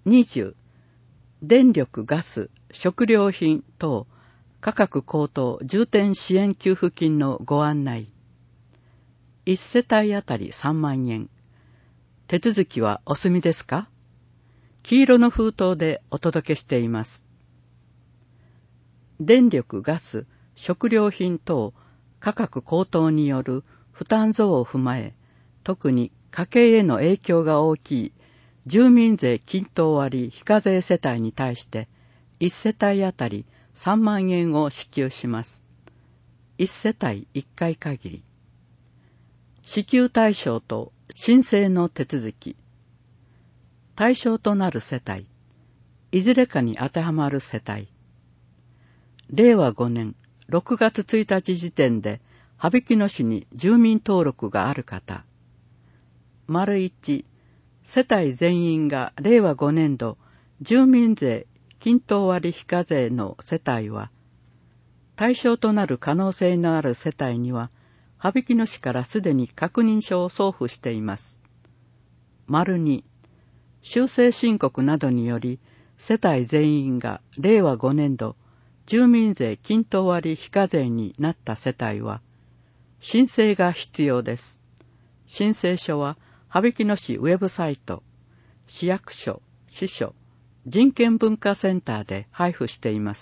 20、電力・ガス・食料品等価格高騰重点支援給付金のご案内。1世帯あたり3万円。手続きはお済みですか？黄色の封筒でお届けしています。電力・ガス・食料品等価格高騰による負担増を踏まえ、特に家計への影響が大きい住民税均等割非課税世帯に対して1世帯あたり3万円を支給します。1世帯1回限り。支給対象と申請の手続き。対象となる世帯、いずれかに当てはまる世帯。令和5年6月1日時点で羽曳野市に住民登録がある方。丸1、世帯全員が令和5年度住民税均等割非課税の世帯は、対象となる可能性のある世帯には、羽曳野市からすでに確認書を送付しています。丸2、修正申告などにより、世帯全員が令和5年度住民税均等割非課税になった世帯は、申請が必要です。申請書は、羽曳野市ウェブサイト、市役所、支所、人権文化センターで配布しています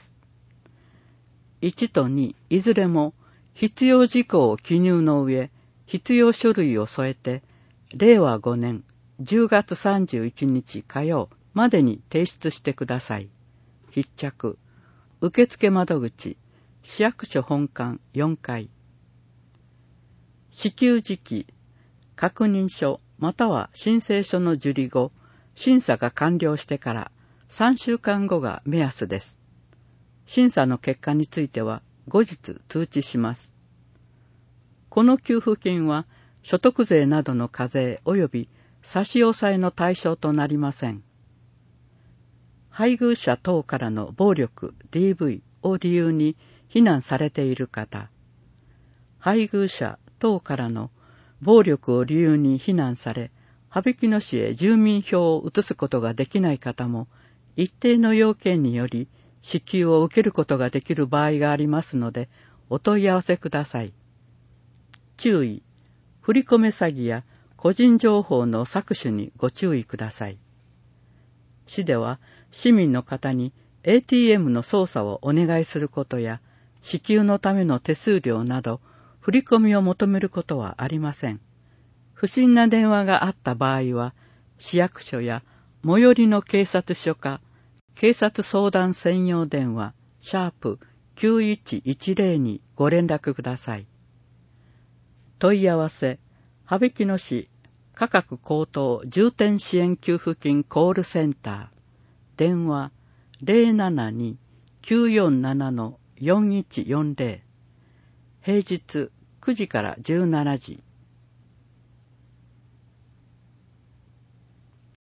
。1と2、いずれも必要事項を記入の上、必要書類を添えて、令和5年10月31日火曜までに提出してください。必着。受付窓口、市役所本館4階。支給時期、確認書または申請書の受理後、審査が完了してから3週間後が目安です。審査の結果については後日通知します。この給付金は所得税などの課税及び差し押さえの対象となりません。配偶者等からの暴力 DV を理由に避難されている方、配偶者等からの暴力を理由に避難され、羽曳野市へ住民票を移すことができない方も、一定の要件により支給を受けることができる場合がありますので、お問い合わせください。注意、振り込め詐欺や個人情報の搾取にご注意ください。市では市民の方に ATM の操作をお願いすることや、支給のための手数料など、振り込みを求めることはありません。不審な電話があった場合は、市役所や最寄りの警察署か、警察相談専用電話#9110にご連絡ください。問い合わせ、羽曳野市価格高騰重点支援給付金コールセンター、電話 072-947-4140、平日9時から17時。